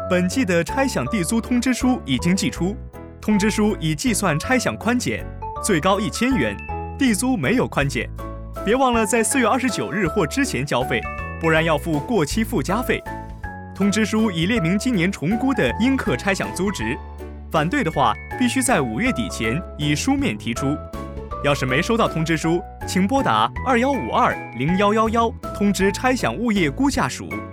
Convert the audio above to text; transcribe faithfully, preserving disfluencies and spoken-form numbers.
本季的拆饷地租通知书已经寄出，通知书已计算拆饷宽减，最高一千元，地租没有宽减。别忘了在四月二十九日或之前交费，不然要付过期附加费。通知书已列明今年重估的应课拆饷租值，反对的话必须在五月底前以书面提出。要是没收到通知书，请拨打二幺五二零幺幺幺通知拆饷物业估价署。